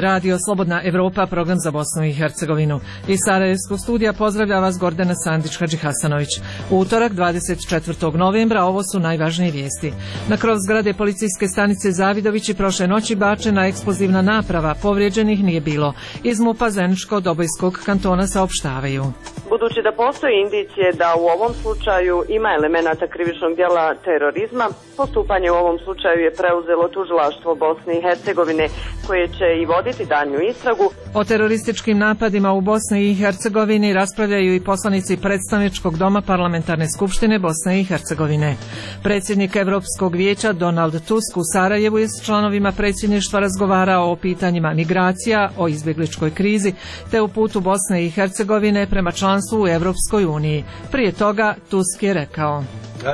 Radio Slobodna Evropa, program za Bosnu i Hercegovinu. Iz Sarajevskog studija pozdravlja vas Gordana Sandić-Hadži Hasanović. U utorak 24. novembra ovo su najvažnije vijesti. Na krov zgrade policijske stanice Zavidovići prošle noći bačena eksplozivna naprava, povrijeđenih nije bilo. Iz MUP-a Zeničko-Dobojskog kantona saopštavaju. Budući da postoji indicije da u ovom slučaju ima elemenata krivičnog djela terorizma, postupanje u ovom slučaju je preuzelo tužilaštvo Bosne i Hercegovine, koje će i voditi daljnju istragu. O terorističkim napadima u Bosni i Hercegovini raspravljaju i poslanici predstavničkog doma Parlamentarne skupštine Bosne i Hercegovine. Predsjednik Europskog vijeća Donald Tusk u Sarajevu je s članovima predsjedništva razgovarao o pitanjima migracija, o izbjegličkoj krizi, te u putu Bosne i Hercegovine prema članstvu u Europskoj uniji. Prije toga Tusk je rekao: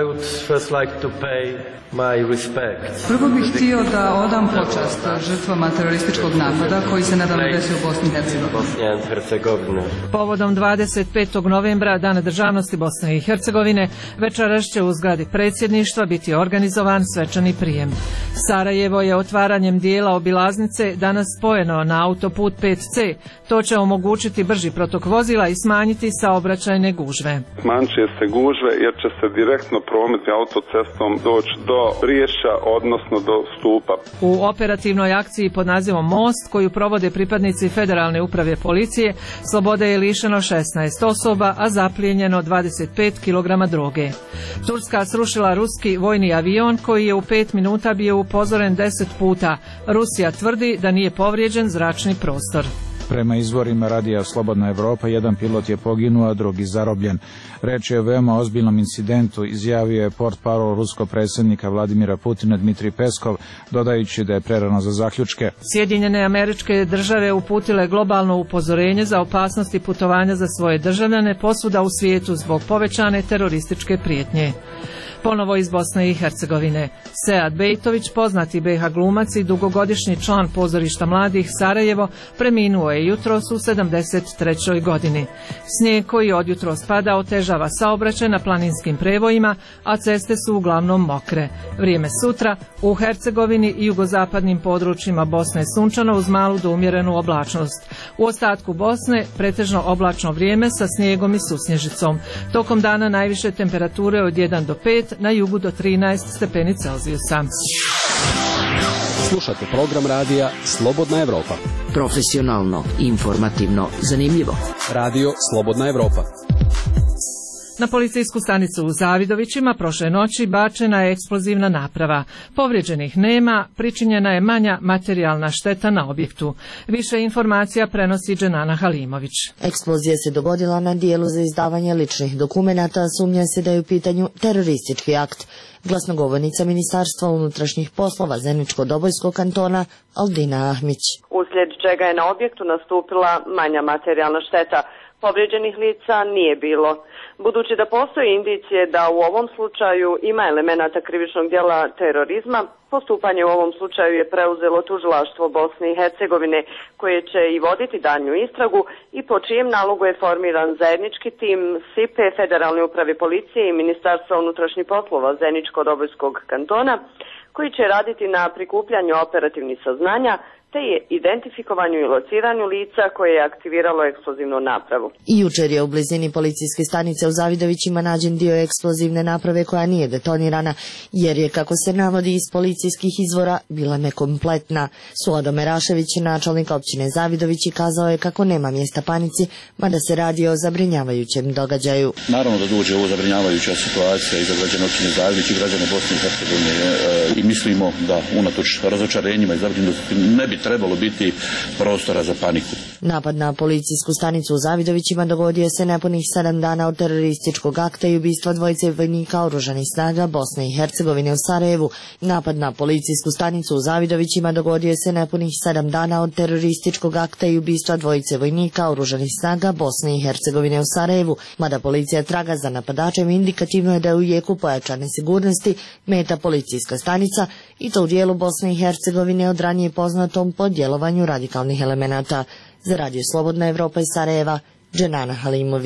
Prvo bih htio da odam počast žrtvama terorističkog napada koji se nedavno desio u Bosni i Hercegovini. Povodom 25. novembra, Dana državnosti Bosne i Hercegovine, večeras će u zgradi predsjedništva biti organizovan svečani prijem. Sarajevo je otvaranjem dijela obilaznice danas spojeno na autoput 5C. To će omogućiti brži protok vozila i smanjiti saobraćajne gužve. Smanjit će se gužve jer će se direktno prometni autocestom doći do Priješća, odnosno do Stupa. U operativnoj akciji pod nazivom Most, koju provode pripadnici Federalne uprave policije, slobode je lišeno 16 osoba, a zaplijenjeno 25 kg droge. Turska srušila ruski vojni avion koji je u 5 minuta bio upozoren 10 puta. Rusija tvrdi da nije povrijeđen zračni prostor. Prema izvorima radija Slobodna Evropa, jedan pilot je poginuo, a drugi zarobljen. Reč je o veoma ozbiljnom incidentu, izjavio je portparol ruskog predsjednika Vladimira Putina Dmitrij Peskov, dodajući da je prerano za zaključke. Sjedinjene Američke Države uputile globalno upozorenje za opasnosti putovanja za svoje državljane posvuda u svijetu zbog povećane terorističke prijetnje. Ponovo iz Bosne i Hercegovine. Sead Bejtović, poznati BiH glumac i dugogodišnji član pozorišta mladih Sarajevo, preminuo je jutros u 73. godini. Snijeg koji od jutros pada otežava saobraćaj na planinskim prevojima, a ceste su uglavnom mokre. Vrijeme sutra u Hercegovini i jugozapadnim područjima Bosne sunčano uz malu do umjerenu oblačnost. U ostatku Bosne pretežno oblačno vrijeme sa snijegom i susnježicom. Tokom dana najviše temperature od 1 do 5, na jugu do 13 stepeni Celzijusa. Slušate program radija Slobodna Evropa. Profesionalno, informativno, zanimljivo. Radio Slobodna Evropa. Na policijsku stanicu u Zavidovićima prošle noći bačena je eksplozivna naprava. Povrijeđenih nema, pričinjena je manja materijalna šteta na objektu. Više informacija prenosi Dženana Halimović. Eksplozija se dogodila na dijelu za izdavanje ličnih dokumenata, sumnja se da je u pitanju teroristički akt. Glasnogovornica Ministarstva unutrašnjih poslova Zeničko-Dobojskog kantona Aldina Ahmić. Uslijed čega je na objektu nastupila manja materijalna šteta. Povrijeđenih lica nije bilo. Budući da postoji indicije da u ovom slučaju ima elemenata krivičnog djela terorizma, postupanje u ovom slučaju je preuzelo tužilaštvo Bosne i Hercegovine, koje će i voditi daljnju istragu i po čijem nalogu je formiran zajednički tim SIPE, Federalne uprave policije i Ministarstva unutrašnjih poslova Zeničko-Dobojskog kantona, koji će raditi na prikupljanju operativnih saznanja te je identifikovanju i lociranju lica koje je aktiviralo eksplozivnu napravu. I jučer je u blizini policijske stanice u Zavidovićima nađen dio eksplozivne naprave koja nije detonirana, jer je, kako se navodi iz policijskih izvora, bila nekompletna. Suado Merašević, načelnik općine Zavidovići, kazao je kako nema mjesta panici, mada se radi o zabrinjavajućem događaju. Naravno da dođe ovo zabrinjavajuća situacija i za građane općine Zavidović i građane Bosne i Hercegovine i mislimo da unatoč razočarenjima i zabrinutosti ne bi trebalo biti prostora za paniku. Napad na policijsku stanicu u Zavidovićima dogodio se nepunih 7 dana od terorističkog akta i ubistva dvojice vojnika oružanih snaga Bosne i Hercegovine u Sarajevu. Napad na policijsku stanicu u Zavidovićima dogodio se nepunih 7 dana od terorističkog akta i ubistva dvojice vojnika oružanih snaga Bosne i Hercegovine u Sarajevu. Mada policija traga za napadačem, indikativno je da je u jeku pojačane sigurnosti meta policijska stanica i to u dijelu Bosne i Hercegovine od ranije poznatom po djelovanju radikalnih elemenata. Za Radio Slobodna Evropa iz Sarajeva, Dženana Halimović.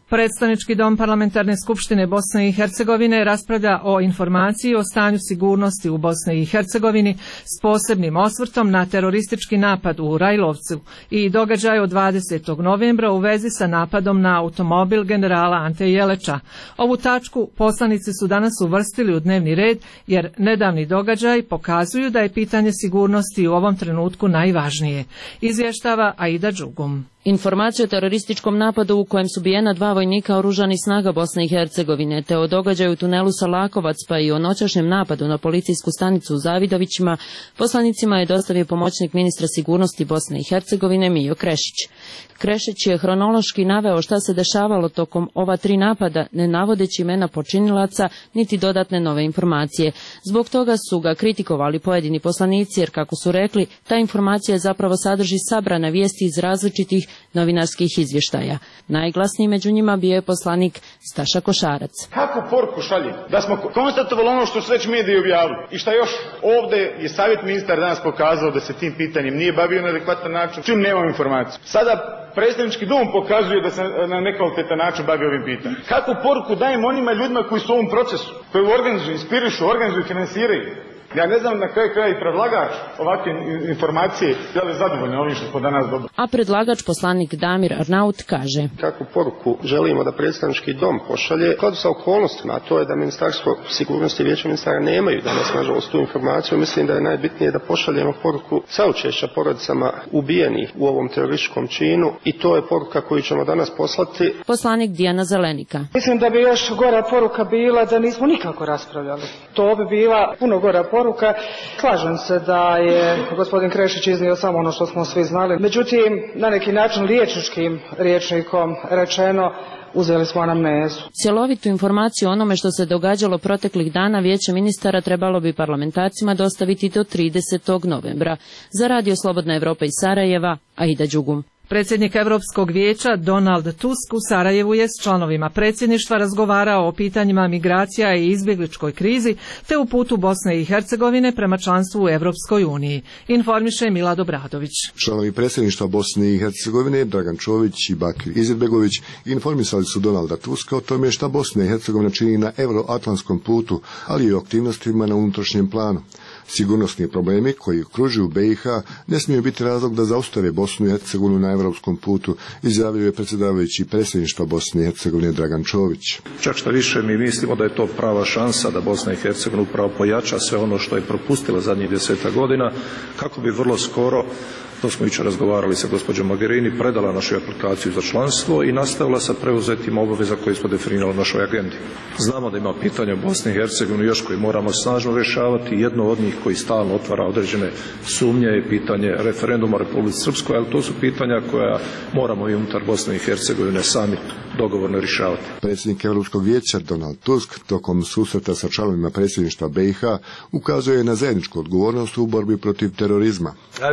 Predstavnički dom Parlamentarne skupštine Bosne i Hercegovine raspravlja o informaciji o stanju sigurnosti u Bosni i Hercegovini s posebnim osvrtom na teroristički napad u Rajlovcu i događaj od 20. novembra u vezi sa napadom na automobil generala Ante Jeleča. Ovu tačku poslanici su danas uvrstili u dnevni red jer nedavni događaj pokazuju da je pitanje sigurnosti u ovom trenutku najvažnije, izvještava Aida Đugum. Informacije o terorističkom napadu u kojem su ubijena 2 vojnika oružanih snaga Bosne i Hercegovine, te o događaju u tunelu Salakovac pa i o noćašnjem napadu na policijsku stanicu u Zavidovićima, poslanicima je dostavio pomoćnik ministra sigurnosti Bosne i Hercegovine Mijo Krešić. Krešić je hronološki naveo šta se dešavalo tokom ova 3 napada, ne navodeći imena počinilaca niti dodatne nove informacije. Zbog toga su ga kritikovali pojedini poslanici jer, kako su rekli, ta informacija zapravo sadrži sabrane vijesti iz različitih novinarskih izvještaja. Najglasniji među njima bio je poslanik Staša Košarac. Kako poruku šalje? Da smo konstatovali ono što su već mediji objavili. I šta još? Ovdje je savjet ministar danas pokazao da se tim pitanjem nije bavio na adekvatan način. Čim nemamo informaciju. Sada predstavnički dom pokazuje da se na nekvalitetan način bavi ovim pitanjem. Kakvu poruku dajemo onima ljudima koji su u ovom procesu, koji organizuju, inspirišu, organizuju i finansiraju? Ja ne znam na kraju kraja i predlagač ovakve informacije je li zadovoljno ovim što smo danas dobili. A predlagač, poslanik Damir Arnaut, kaže: kakvu poruku želimo da predstavnički dom pošalje u skladu sa okolnostima, a to je da Ministarstvo sigurnosti i Vijeće ministara nemaju danas nažalost tu informaciju. Mislim da je najbitnije da pošaljemo poruku saučešća porodicama ubijenih u ovom terorističkom činu i to je poruka koju ćemo danas poslati. Poslanik Dijana Zelenika: mislim da bi još gora poruka bila da nismo nikako raspravljali. To bi bila puno gora poruka. Slažem se da je gospodin Krešić iznio samo ono što smo svi znali. Međutim, na neki način liječničkim rječnikom rečeno, uzeli smo anamnezu. Cjelovitu informaciju o onome što se događalo proteklih dana Vijeće ministara trebalo bi parlamentarcima dostaviti do 30. novembra. Za Radio Slobodna Evropa iz Sarajeva, Aida Đugum. Predsjednik Europskog vijeća Donald Tusk u Sarajevu je s članovima predsjedništva razgovarao o pitanjima migracija i izbjegličkoj krizi te u putu Bosne i Hercegovine prema članstvu u Europskoj uniji, informiše Milad Obradović. Članovi predsjedništva Bosne i Hercegovine Dragan Čović i Bakir Izetbegović informisali su Donalda Tuska o tome šta Bosna i Hercegovina čini na euroatlantskom putu, ali i o aktivnostima na unutrašnjem planu. Sigurnosni problemi koji okružuju BiH ne smiju biti razlog da zaustave Bosnu i Hercegovinu na europskom putu, izjavio je predsjedavajući predsjedništva Bosne i Hercegovine Dragan Čović. Čak što više mi mislimo da je to prava šansa da Bosna i Hercegovina upravo pojača sve ono što je propustila zadnjih 10 godina, kako bi vrlo skoro, to smo jučer razgovarali sa gospođom Mogherini, predala našu aplikaciju za članstvo i nastavila sa preuzetim obaveza koje smo definirali u našoj agendi. Znamo da ima pitanja u Bosni i Hercegovini još koji moramo snažno rješavati. Jedno od njih koji stalno otvara određene sumnje je pitanje referenduma u Republici Srpskoj, ali to su pitanja koja moramo i unutar Bosne i Hercegovine sami dogovorno rješavati. Predsjednik Europskog vijeća Donald Tusk tokom susreta sa članovima predsjedništva BiH ukazuje na zajedničku odgovornost u borbi protiv terorizma.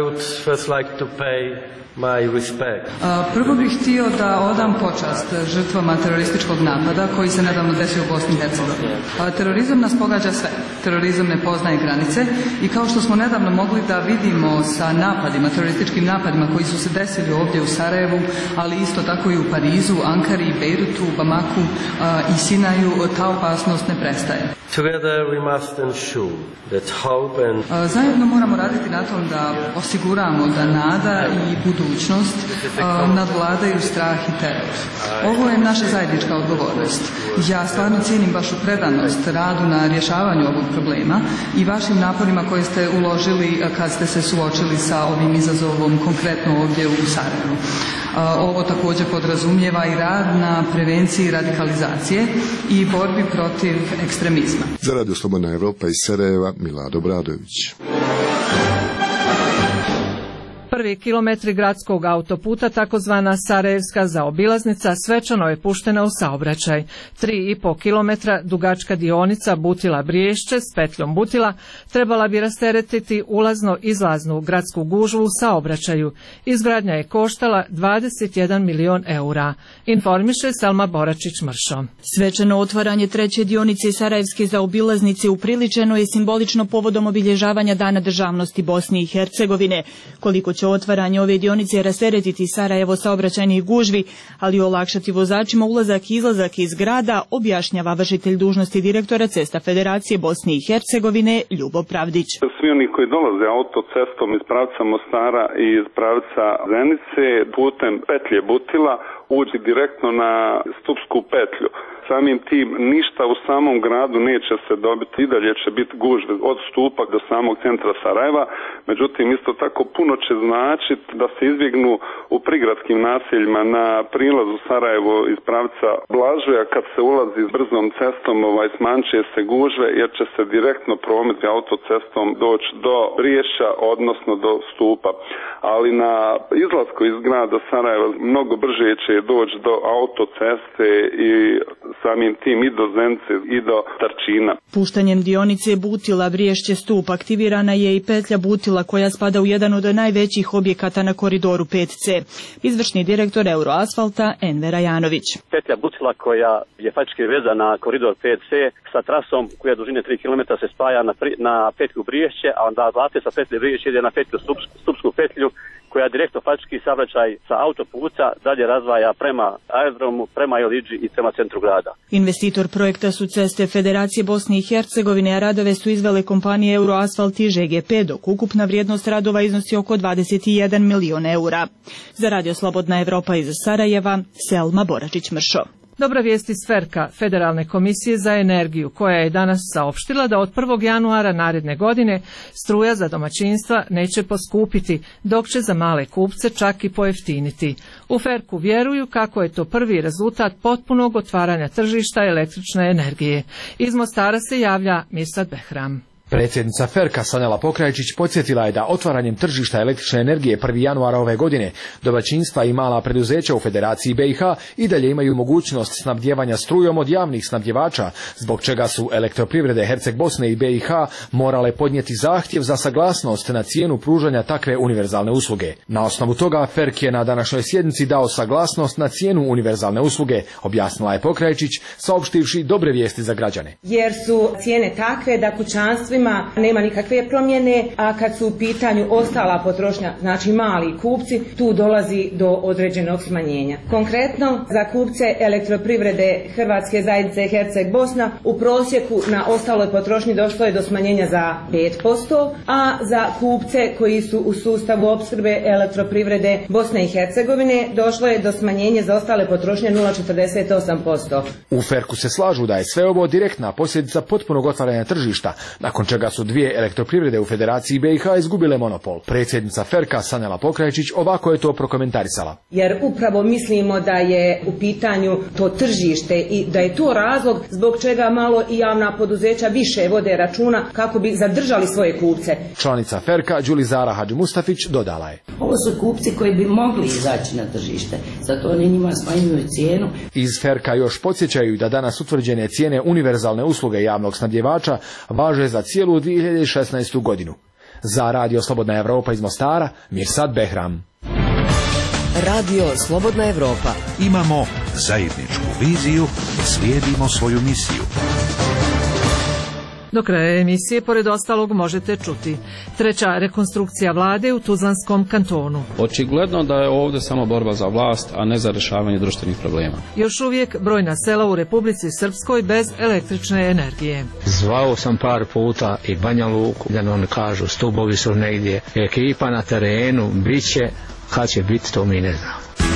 Prvo bih htio da odam počast žrtvama terorističkog napada koji se nedavno desio u Bosni i Hercegovini. Terorizam nas pogađa sve. Terorizam ne poznaje granice i kao što smo nedavno mogli da vidimo sa napadima, terorističkim napadima koji su se desili ovdje u Sarajevu, ali isto tako i u Parizu, Ankari, Bejrutu, Bamaku i Sinaju, ta opasnost ne prestaje. Zajedno moramo raditi na tom da osiguramo da nada i budućnost nadvladaju strah i teror. Ovo je naša zajednička odgovornost. Ja stvarno cijenim vašu predanost radu na rješavanju ovog problema i vašim naporima koje ste uložili kad ste se suočili sa ovim izazovom konkretno ovdje u Sarajevu. Ovo također podrazumijeva i rad na prevenciji radikalizacije i borbi protiv ekstremizma. Za Radio Slobodna Evropa iz Sarajeva, Milad Obradović. Prvi kilometri gradskog autoputa, takozvana Sarajevska zaobilaznica, svečano je puštena u saobraćaj. 3,5 kilometra dugačka dionica Butila-Briješće s petljom Butila trebala bi rasteretiti ulazno-izlaznu gradsku gužvu u saobraćaju. Izgradnja je koštala 21 milion eura, informiše Selma Boračić-Mršo. Svečano otvaranje treće dionice Sarajevske zaobilaznice upriličeno je simbolično povodom obilježavanja Dana državnosti Bosne i Hercegovine. Koliko će otvaranje ove dionice rasteretiti Sarajevo saobraćajnih gužvi, ali olakšati vozačima ulazak i izlazak iz grada, objašnjava vršitelj dužnosti direktora Cesta Federacije Bosne i Hercegovine Ljubo Pravdić. Svi oni koji dolaze autocestom iz pravca Mostara i iz pravca Zenice putem petlje Butila uđi direktno na Stupsku petlju. Samim tim ništa u samom gradu neće se dobiti, i dalje će biti gužve od Stupa do samog centra Sarajeva, međutim isto tako puno će značiti da se izbjegnu u prigradskim naseljima na prilazu Sarajevo iz pravca Blažuja kad se ulazi s brzom cestom, smanjuje se gužve jer će se direktno promet autocestom doći do Briješća, odnosno do Stupa. Ali na izlasku iz grada Sarajeva mnogo brže će doći do autoceste i samim tim i do Zenice i do Tarčina. Puštanjem dionice Butila Briješće Stup aktivirana je i petlja Butila koja spada u jedan od najvećih objekata na koridoru 5C. Izvršni direktor Euroasfalta Enver Ajanović. Petlja Butila koja je faktički vezana na koridor 5C sa trasom koja dužine 3 km se spaja na petlju Briješće, a onda vlate sa petlje Briješće ide na petlju Stupsku petlju koja direktno faktički saobraćaj sa autoputa dalje razvaja prema aerodromu, prema Eliđi i prema centru grada. Investitor projekta su Ceste Federacije Bosne i Hercegovine, a radove su izvele kompanije Euroasfalt i ŽGP, dok ukupna vrijednost radova iznosi oko 21 milion eura. Za Radio Slobodna Evropa iz Sarajeva, Selma Boračić-Mršo. Dobra vijest iz FERK-a, Federalne komisije za energiju, koja je danas saopštila da od 1. januara naredne godine struja za domaćinstva neće poskupiti, dok će za male kupce čak i pojeftiniti. U FERK-u vjeruju kako je to prvi rezultat potpunog otvaranja tržišta električne energije. Iz Mostara se javlja Mirsad Behram. Predsjednica FERK-a Sanela Pokrajčić podsjetila je da otvaranjem tržišta električne energije 1. januara ove godine domaćinstva i mala preduzeća u Federaciji BiH i dalje imaju mogućnost snabdijevanja strujom od javnih snabdjevača, zbog čega su elektroprivrede Herceg Bosne i BiH morale podnijeti zahtjev za saglasnost na cijenu pružanja takve univerzalne usluge. Na osnovu toga FERK je na današnjoj sjednici dao saglasnost na cijenu univerzalne usluge, objasnila je Pokrajčić, saopštivši dobre vijesti za građane. Jer su cijene takve da kućanstvima nema nikakve promjene, a kad su u pitanju ostala potrošnja, znači mali kupci, tu dolazi do određenog smanjenja. Konkretno, za kupce elektroprivrede Hrvatske zajednice Herceg Bosna u prosjeku na ostaloj potrošnji došlo je do smanjenja za 5%, a za kupce koji su u sustavu opskrbe elektroprivrede Bosne i Hercegovine došlo je do smanjenja za ostale potrošnje 0,48%. U FERK-u se slažu da je sve ovo direktna posljedica potpunog otvaranja tržišta, nakon čega su dvije elektroprivrede u Federaciji BiH izgubile monopol. Predsjednica FERK-a Sanela Pokrajčić ovako je to prokomentarisala. Jer upravo mislimo da je u pitanju to tržište i da je to razlog zbog čega malo i javna poduzeća više vode računa kako bi zadržali svoje kupce. Članica FERK-a Đulizara Hadži-Mustafić dodala je: ovo su kupci koji bi mogli izaći na tržište, zato oni njima smanjuju cijenu. Iz FERK-a još podsjećaju da danas utvrđene cijene univerzalne usluge javnog snabdjevača važe za cijelu 2016. godinu. Za Radio Slobodna Evropa iz Mostara, Mirsad Behram. Radio Slobodna Evropa. Imamo zajedničku viziju, slijedimo svoju misiju. Do kraja emisije, pored ostalog, možete čuti: treća rekonstrukcija vlade u Tuzlanskom kantonu. Očigledno da je ovdje samo borba za vlast, a ne za rješavanje društvenih problema. Još uvijek brojna sela u Republici Srpskoj bez električne energije. Zvao sam par puta i Banja Luku, da oni kažu stubovi su negdje, ekipa na terenu, bit će, kad će biti, to mi ne znamo.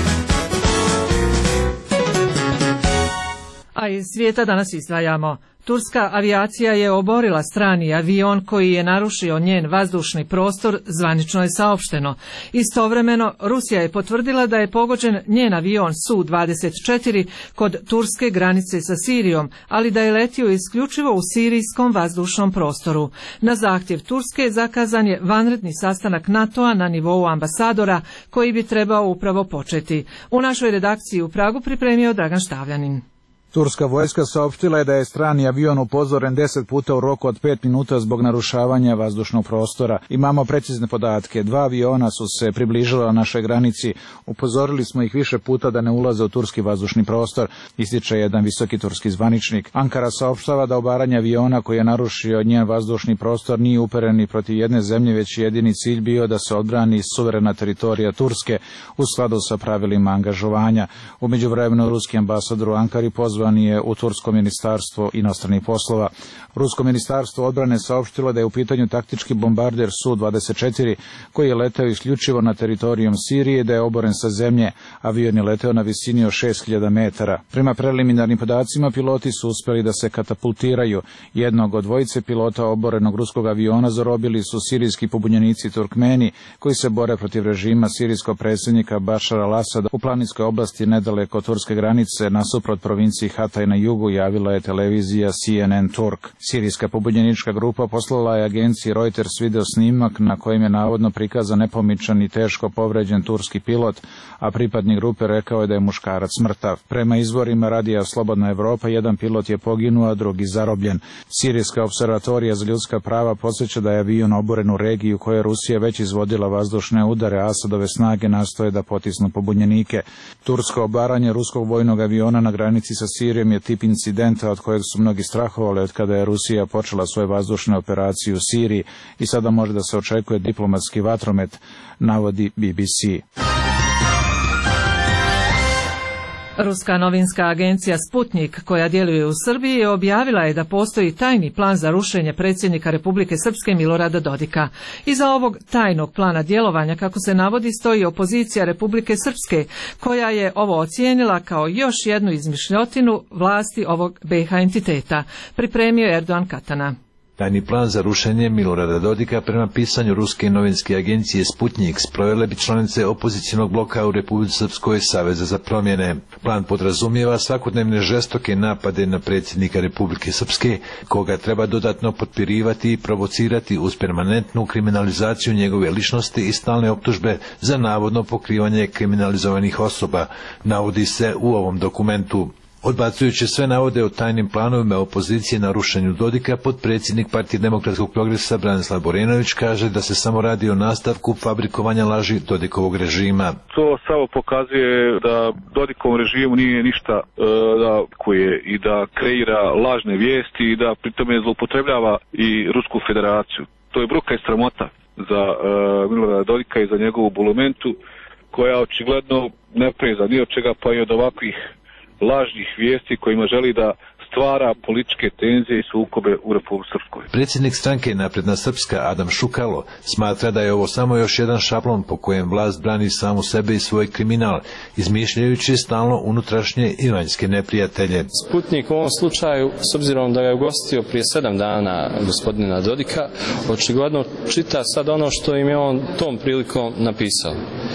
A iz svijeta danas izdvajamo: turska avijacija je oborila strani avion koji je narušio njen vazdušni prostor, zvanično je saopšteno. Istovremeno, Rusija je potvrdila da je pogođen njen avion Su-24 kod turske granice sa Sirijom, ali da je letio isključivo u sirijskom vazdušnom prostoru. Na zahtjev Turske zakazan je vanredni sastanak NATO-a na nivou ambasadora, koji bi trebao upravo početi. U našoj redakciji u Pragu pripremio Dragan Štavljanin. Turska vojska saopštila je da je strani avion upozoren 10 puta u roku od 5 minuta zbog narušavanja vazdušnog prostora. Imamo precizne podatke. 2 aviona su se približila našoj granici. Upozorili smo ih više puta da ne ulaze u turski vazdušni prostor, ističe jedan visoki turski zvaničnik. Ankara saopštava da obaranje aviona koji je narušio njen vazdušni prostor nije uperen ni protiv jedne zemlje, već jedini cilj bio da se odbrani suverena teritorija Turske u skladu sa pravilima angažovanja. U međuvremenu ruski ambasador u Ankari pozvan je u Tursko ministarstvo inostranih poslova. Rusko ministarstvo odbrane saopštilo da je u pitanju taktički bombarder Su-24 koji je leteo isključivo na teritorijom Sirije, da je oboren sa zemlje. Avion je leteo na visini od 6000 metara. Prema preliminarnim podacima piloti su uspjeli da se katapultiraju. Jednog od dvojice pilota oborenog ruskog aviona zarobili su sirijski pobunjenici Turkmeni koji se bore protiv režima sirijskog predsjednika Bašara al-Asada u planinskoj oblasti nedaleko turske granice nasuprot provinciji Hataj na jugu, javila je televizija CNN Turk. Sirijska pobunjenička grupa poslala je agenciji Reuters video snimak na kojem je navodno prikazan nepomičan i teško povređen turski pilot, a pripadnik grupe rekao je da je muškarac mrtav. Prema izvorima radija Slobodna Evropa, jedan pilot je poginuo, a drugi zarobljen. Sirijska observatorija za ljudska prava podsjeća da je avion oboren u regiji u kojoj je Rusija već izvodila vazdušne udare, a Asadove snage nastoje da potisnu pobunjenike. Tursko obaranje ruskog vojnog aviona na granici sa Sirijom je tip incidenta od kojeg su mnogi strahovali od kada je Rusija počela svoje vazdušne operacije u Siriji i sada može da se očekuje diplomatski vatromet, navodi BBC. Ruska novinska agencija Sputnik, koja djeluje u Srbiji, objavila je da postoji tajni plan za rušenje predsjednika Republike Srpske Milorada Dodika. Iza ovog tajnog plana djelovanja, kako se navodi, stoji opozicija Republike Srpske, koja je ovo ocijenila kao još jednu izmišljotinu vlasti ovog BiH entiteta, pripremio Erdogan Katana. Tajni plan za rušenje Milorada Dodika prema pisanju ruske novinske agencije Sputnik sprovele bi članice opozicionog bloka u Republici Srpskoj Saveza za promjene. Plan podrazumijeva svakodnevne žestoke napade na predsjednika Republike Srpske, koga treba dodatno potpirivati i provocirati uz permanentnu kriminalizaciju njegove ličnosti i stalne optužbe za navodno pokrivanje kriminalizovanih osoba, navodi se u ovom dokumentu. Odbacujući sve navode o tajnim planovima opozicije na rušenju Dodika, potpredsjednik Partije demokratskog progresa Branislav Borenović kaže da se samo radi o nastavku fabrikovanja laži Dodikovog režima. To samo pokazuje da Dodikovom režimu nije ništa da koje i da kreira lažne vijesti i da pritome zloupotrebljava i Rusku federaciju. To je bruka i sramota za Milorada Dodika i za njegovu bulumentu, koja očigledno ne preza ni od čega, pa i od ovakvih lažnih vijesti kojima želi da stvara političke tenzije i sukobe u Republici Srpskoj. Predsjednik stranke Napredna Srpska Adam Šukalo smatra da je ovo samo još jedan šablon po kojem vlast brani samu sebe i svoj kriminal, izmišljajući stalno unutrašnje i vanjske neprijatelje. Sputnik u ovom slučaju, s obzirom da ga je ugostio prije 7 dana gospodina Dodika, očigledno čita sad ono što im je on tom prilikom napisao.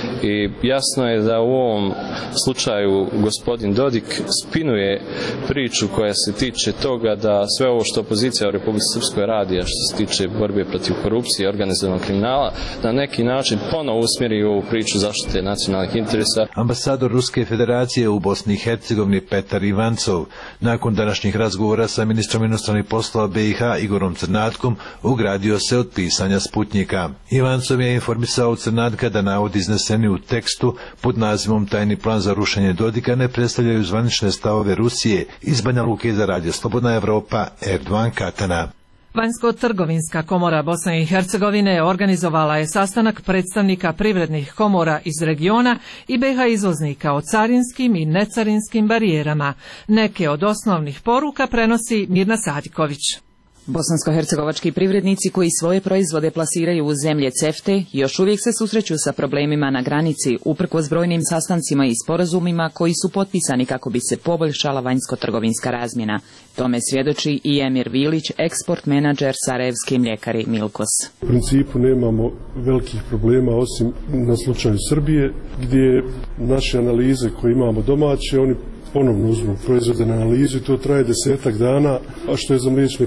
I jasno je da u ovom slučaju gospodin Dodik spinuje priču koja se tiče toga da sve ovo što opozicija u Republici Srpskoj radi, a što se tiče borbe protiv korupcije i organizovanog kriminala, na neki način ponovo usmjeri ovu priču zaštite nacionalnih interesa. Ambasador Ruske federacije u Bosni i Hercegovini Petar Ivancov, nakon današnjih razgovora sa ministrom inostranih poslova BiH Igorom Crnatkom, ogradio se od pisanja Sputnika. Ivancov je informisao Crnatka da navodi izneseni u tekstu pod nazivom Tajni plan za rušenje Dodika ne predstavljaju zvanične stavove Rusije iz Banja Luke za radio Slobodna Evropa, Erdogan Katana. Vanjsko-trgovinska komora Bosne i Hercegovine organizovala je sastanak predstavnika privrednih komora iz regiona i BiH izvoznika o carinskim i necarinskim barijerama. Neke od osnovnih poruka prenosi Mirna Sadiković. Bosansko-hercegovački privrednici koji svoje proizvode plasiraju u zemlje CEFTE još uvijek se susreću sa problemima na granici, uprkos brojnim sastancima i sporazumima koji su potpisani kako bi se poboljšala vanjsko-trgovinska razmjena. Tome svjedoči i Emir Vilić, eksport menadžer Sarajevske mljekare Milkos. U principu nemamo velikih problema osim na slučaju Srbije, gdje naše analize koje imamo domaće, oni ponovno uzmu proizvode na analizu i to traje 10-ak dana, a što je za mliječne proizvode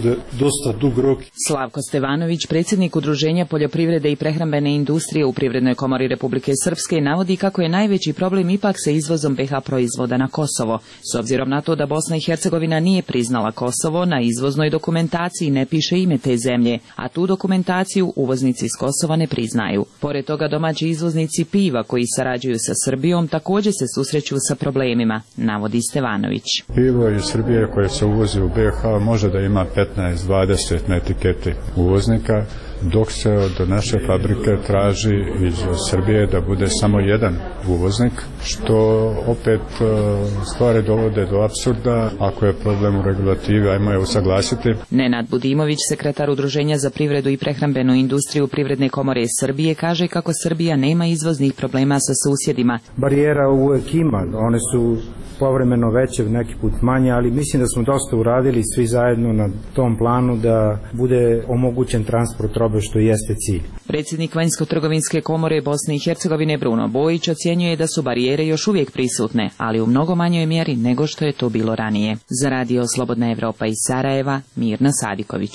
bude dosta dug rok. Slavko Stevanović, predsjednik Udruženja poljoprivrede i prehrambene industrije u Privrednoj komori Republike Srpske, navodi kako je najveći problem ipak sa izvozom BiH proizvoda na Kosovo. S obzirom na to da Bosna i Hercegovina nije priznala Kosovo, na izvoznoj dokumentaciji ne piše ime te zemlje, a tu dokumentaciju uvoznici iz Kosova ne priznaju. Pored toga, domaći izvoznici piva koji sarađuju sa Srbijom također se susreću sa problemima, navodi Stevanović. Pivo iz Srbije koje se uvozi u BiH može da ima 15-20 na etiketi uvoznika, dok se od naše fabrike traži iz Srbije da bude samo jedan uvoznik, što opet stvari dovode do apsurda. Ako je problem u regulativi, ajmo je usaglasiti. Nenad Budimović, sekretar Udruženja za privredu i prehrambenu industriju Privredne komore Srbije, kaže kako Srbija nema izvoznih problema sa susjedima. Barijera uvijek ima, one su povremeno veće, neki put manje, ali mislim da smo dosta uradili svi zajedno na tom planu da bude omogućen transport robe, što jeste cilj. Predsjednik Vanjsko-trgovinske komore Bosne i Hercegovine Bruno Bojić ocjenjuje da su barijere još uvijek prisutne, ali u mnogo manjoj mjeri nego što je to bilo ranije. Za radio Slobodna Evropa iz Sarajeva, Mirna Sadiković.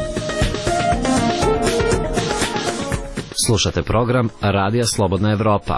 Slušate program Radija Slobodna Evropa.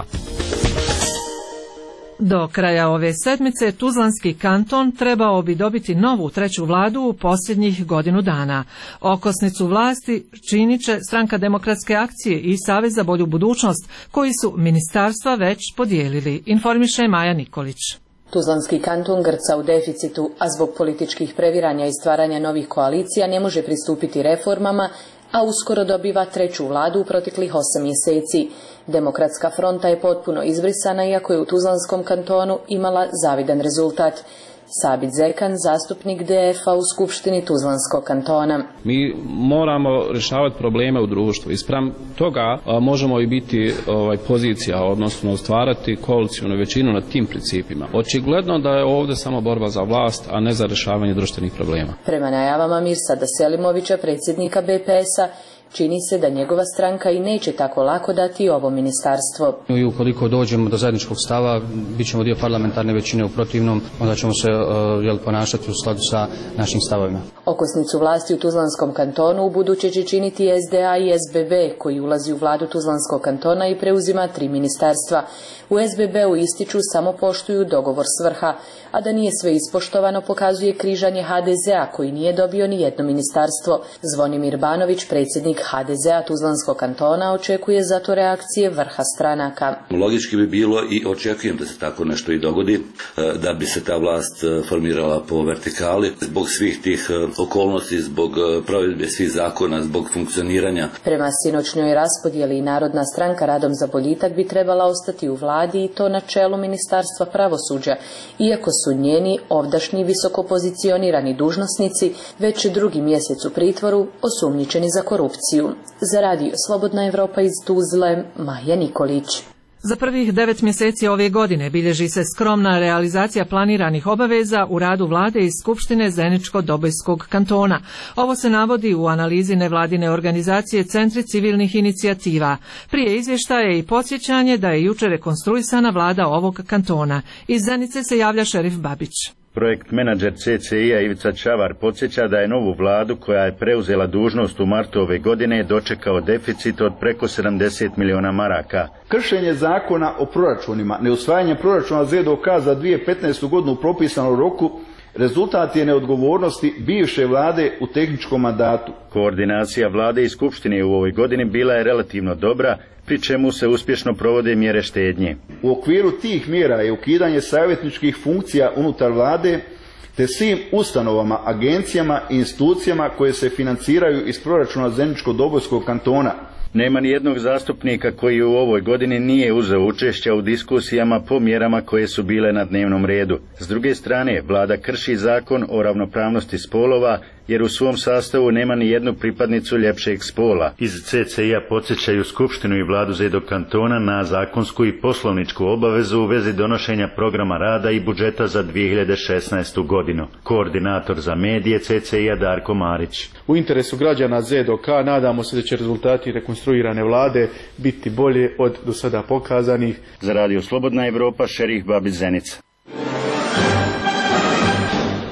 Do kraja ove sedmice Tuzlanski kanton trebao bi dobiti novu treću vladu u posljednjih godinu dana. Okosnicu vlasti činit će Stranka demokratske akcije i Savez za bolju budućnost, koji su ministarstva već podijelili, informiše Maja Nikolić. Tuzlanski kanton grca u deficitu, a zbog političkih previranja i stvaranja novih koalicija ne može pristupiti reformama, a uskoro dobiva treću vladu u proteklih 8 mjeseci. Demokratska fronta je potpuno izbrisana, iako je u Tuzlanskom kantonu imala zavidan rezultat. Sabit Zerkan, zastupnik DF-a u Skupštini Tuzlanskog kantona. Mi moramo rješavati probleme u društvu i spram toga možemo i biti pozicija, odnosno stvarati koalicijnu većinu na tim principima. Očigledno da je ovdje samo borba za vlast, a ne za rješavanje društvenih problema. Prema najavama Mirsada Selimovića, predsjednika BPS-a, čini se da njegova stranka i neće tako lako dati ovo ministarstvo. I ukoliko dođemo do zajedničkog stava, bit ćemo dio parlamentarne većine, u protivnom onda ćemo se ponašati u skladu sa našim stavovima. Okosnicu vlasti u Tuzlanskom kantonu u buduće će činiti SDA i SBB, koji ulazi u vladu Tuzlanskog kantona i preuzima 3 ministarstva. U SBB-u ističu samo poštuju dogovor s vrha, a da nije sve ispoštovano pokazuje križanje HDZ-a, koji nije dobio ni jedno ministarstvo. Zvonimir Banović, predsjednik HDZ-a Tuzlanskog kantona, očekuje zato reakcije vrha stranaka. Logički bi bilo i očekujem da se tako nešto i dogodi, da bi se ta vlast formirala po vertikali zbog svih tih okolnosti, zbog provedbe svih zakona, zbog funkcioniranja. Prema sinoćnjoj raspodjeli Narodna stranka Radom za boljitak bi trebala ostati u vladi i to na čelu Ministarstva pravosuđa, iako su njeni ovdašnji visoko pozicionirani dužnosnici već drugi mjesec u pritvoru osumnjičeni za korupciju. Za radio Slobodna Evropa iz Tuzle, Maja Nikolić. Za prvih 9 mjeseci ove godine bilježi se skromna realizacija planiranih obaveza u radu vlade i Skupštine Zeničko-Dobojskog kantona. Ovo se navodi u analizi nevladine organizacije Centri civilnih inicijativa. Prije izvještaja je i podsjećanje da je jučer rekonstruisana vlada ovog kantona. Iz Zenice se javlja šerif Babić. Projekt menadžer CCI-a Ivica Čavar podsjeća da je novu vladu, koja je preuzela dužnost u martu ove godine, dočekao deficit od preko 70 miliona maraka. Kršenje zakona o proračunima, neusvajanje proračuna ZDOK za 2015. godinu u propisanom roku rezultat je neodgovornosti bivše vlade u tehničkom mandatu. Koordinacija vlade i Skupštine u ovoj godini bila je relativno dobra, pri čemu se uspješno provode mjere štednje. U okviru tih mjera je ukidanje savjetničkih funkcija unutar vlade, te svim ustanovama, agencijama i institucijama koje se financiraju iz proračuna Zeničko-Dobojskog kantona. Nema ni jednog zastupnika koji u ovoj godini nije uzeo učešća u diskusijama po mjerama koje su bile na dnevnom redu. S druge strane, vlada krši zakon o ravnopravnosti spolova, jer u svom sastavu nema ni jednu pripadnicu ljepšeg spola. Iz CCI-a podsjećaju Skupštinu i vladu ZDO kantona na zakonsku i poslovničku obavezu u vezi donošenja programa rada i budžeta za 2016. godinu. Koordinator za medije CCI-a Darko Marić. U interesu građana ZDOK nadamo se da će rezultati rekonstruirane vlade biti bolje od do sada pokazanih. Za radio Slobodna Evropa, šerif Babić Zenica.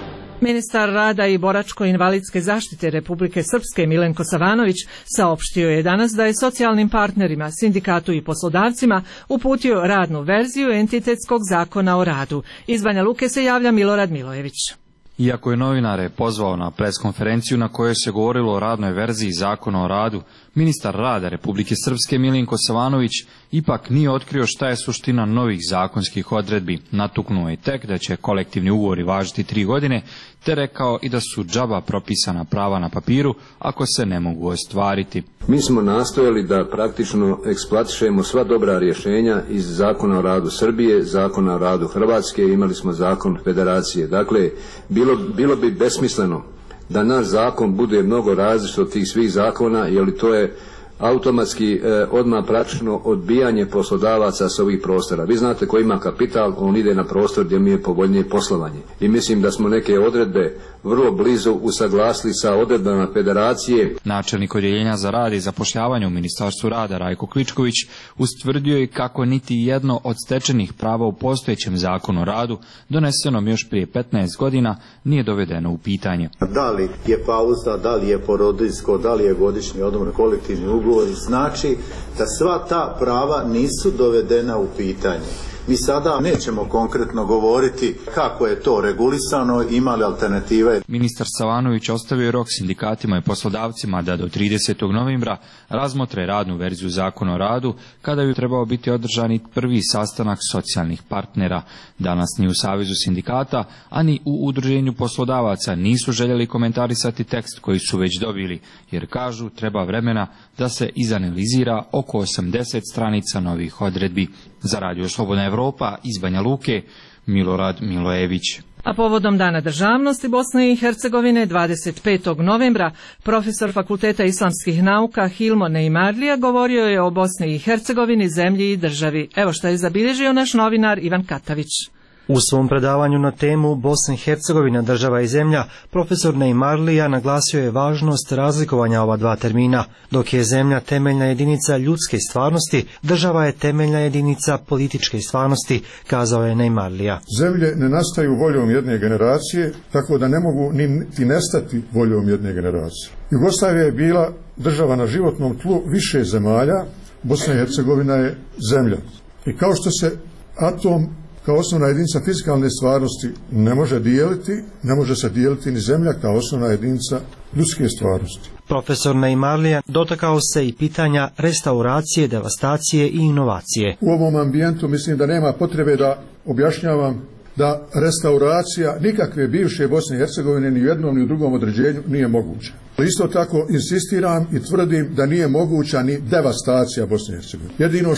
Ministar rada i boračko-invalidske zaštite Republike Srpske Milenko Savanović saopštio je danas da je socijalnim partnerima, sindikatu i poslodavcima uputio radnu verziju entitetskog zakona o radu. Iz Banja Luke se javlja Milorad Milojević. Iako je novinare pozvao na preskonferenciju na kojoj se govorilo o radnoj verziji zakona o radu, ministar rada Republike Srpske Milenko Savanović ipak nije otkrio šta je suština novih zakonskih odredbi. Natuknuo je tek da će kolektivni ugovori važiti 3 godine, te rekao i da su džaba propisana prava na papiru ako se ne mogu ostvariti. Mi smo nastojali da praktično eksploatišemo sva dobra rješenja iz zakona o radu Srbije, zakona o radu Hrvatske, imali smo zakon Federacije. Dakle, bilo bi besmisleno da naš zakon bude mnogo različit od tih svih zakona, jer to je automatski odmah praktično odbijanje poslodavaca s ovih prostora. Vi znate, ko ima kapital, on ide na prostor gdje mi je povoljnije poslovanje. I mislim da smo neke odredbe vrlo blizu usaglasili sa odredbama Federacije. Načelnik odjeljenja za rad i zapošljavanje u Ministarstvu rada Rajko Kličković ustvrdio je kako niti jedno od stečenih prava u postojećem zakonu o radu, donesenom još prije 15 godina, nije dovedeno u pitanje. Da li je pauza, da li je porodiljsko, da li je godišnji odmor, kolektivni ugovor, znači da sva ta prava nisu dovedena u pitanje. Mi sada nećemo konkretno govoriti kako je to regulisano, ima li alternative. Ministar Savanović ostavio je rok sindikatima i poslodavcima da do 30. novembra razmotre radnu verziju zakona o radu, kada je trebao biti održani prvi sastanak socijalnih partnera. Danas ni u Savezu sindikata, a ni u Udruženju poslodavaca nisu željeli komentarisati tekst koji su već dobili, jer kažu treba vremena da se izanalizira oko 80 stranica novih odredbi. Za Radio Slobodna Evropa iz Banja Luke, Milorad Milojević. A povodom Dana državnosti Bosne i Hercegovine 25. novembra profesor Fakulteta islamskih nauka Hilmo Neimarlija govorio je o Bosni i Hercegovini, zemlji i državi. Evo što je zabilježio naš novinar Ivan Katavić. U svom predavanju na temu Bosna i Hercegovina, država i zemlja, profesor Neimarlija naglasio je važnost razlikovanja ova dva termina. Dok je zemlja temeljna jedinica ljudske stvarnosti, država je temeljna jedinica političke stvarnosti, kazao je Neimarlija. Zemlje ne nastaju voljom jedne generacije, tako da ne mogu niti nestati voljom jedne generacije. Jugoslavija je bila država na životnom tlu više zemalja, Bosna i Hercegovina je zemlja. I kao što se atom kao osnovna jedinica fizikalne stvarnosti ne može dijeliti, ne može se dijeliti ni zemlja kao osnovna jedinica ljudske stvarnosti. Profesor Neimarlija dotakao se i pitanja restauracije, devastacije i inovacije. U ovom ambijentu mislim da nema potrebe da objašnjavam da restauracija nikakve bivše Bosne i Hercegovine ni u jednom ni u drugom određenju nije moguća. Isto tako insistiram i tvrdim da nije moguća ni devastacija Bosne i Hercegovine. Jedino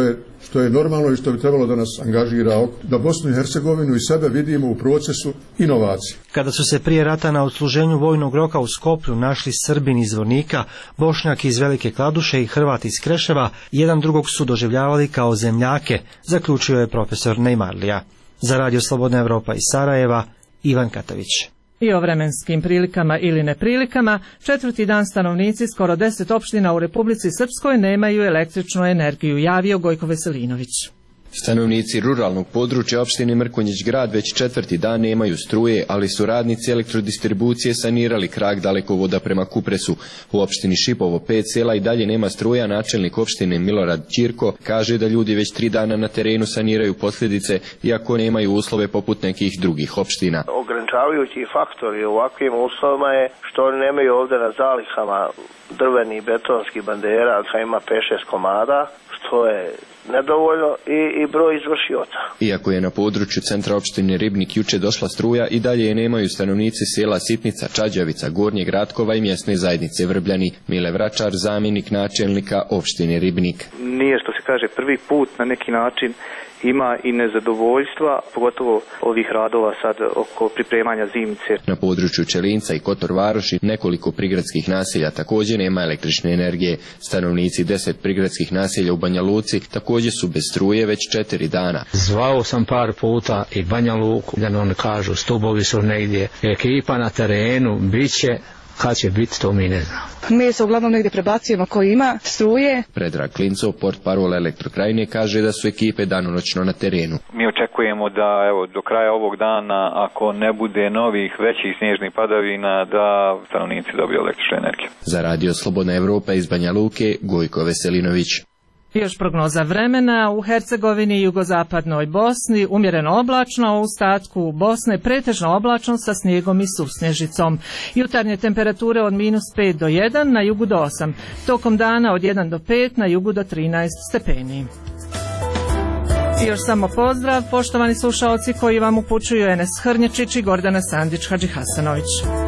što je normalno i što bi trebalo da nas angažira, da Bosnu i Hercegovinu i sebe vidimo u procesu inovacije. Kada su se prije rata na odsluženju vojnog roka u Skoplju našli Srbin iz Zvornika, Bošnjak iz Velike Kladuše i Hrvat iz Kreševa, jedan drugog su doživljavali kao zemljake, zaključio je profesor Neimarlija. Za Radio Slobodna Evropa iz Sarajeva, Ivan Katavić. I o vremenskim prilikama ili neprilikama, 4. dan stanovnici skoro 10 opština u Republici Srpskoj nemaju električnu energiju, javio Gojko Veselinović. Stanovnici ruralnog područja opštine Mrkonjić grad već 4. dan nemaju struje, ali su radnici elektrodistribucije sanirali krak dalekovoda prema Kupresu. U opštini Šipovo 5 sela i dalje nema struja. Načelnik opštine Milorad Ćirko kaže da ljudi već 3 dana na terenu saniraju posljedice, iako nemaju uslove poput nekih drugih opština. Ograničavajući faktori u ovakvim uslovima je što oni nemaju ovdje na zalihama drveni i betonski bandera, ima 5-6 komada, što je nedovoljno i broj izvršioca. Iako je na području centra opštine Ribnik juče došla struja, i dalje je nemaju stanovnici sela Sitnica, Čađavica, Gornjeg Ratkova i mjesne zajednice Vrbljani. Mile Vračar, zamjenik načelnika opštine Ribnik. Nije, što se kaže, prvi put na neki način ima i nezadovoljstva, pogotovo ovih radova sad oko pripremanja zimnice. Na području Čelinca i Kotor Varoši nekoliko prigradskih naselja također nema električne energije. Stanovnici 10 prigradskih naselja u Banja Luci također su bez struje već 4 dana. Zvao sam par puta i Banja Luku, da oni kažu stubovi su negdje, ekipa na terenu, bit će kad će biti to mi ne znamo. Mi se uglavnom negdje prebacujemo koji ima struje. Predrag Klincov, portparol Elektrokrajine, kaže da su ekipe danonoćno na terenu. Mi očekujemo da do kraja ovog dana, ako ne bude novih većih snježnih padavina, da stanovnici dobiju električnu energiju. Za Radio Slobodna Evropa iz Banja Luke, Gojko Veselinović. Još prognoza vremena: u Hercegovini i jugozapadnoj Bosni umjereno oblačno, a u ostatku Bosne pretežno oblačno sa snijegom i susnježicom. Jutarnje temperature od -5 do 1, na jugu do 8. Tokom dana od 1 do 5, na jugu do 13 stepeni. I još samo pozdrav, poštovani slušaoci koji vam upućuju Enes Hrnječić i Gordana Sandić Hadžihasanović.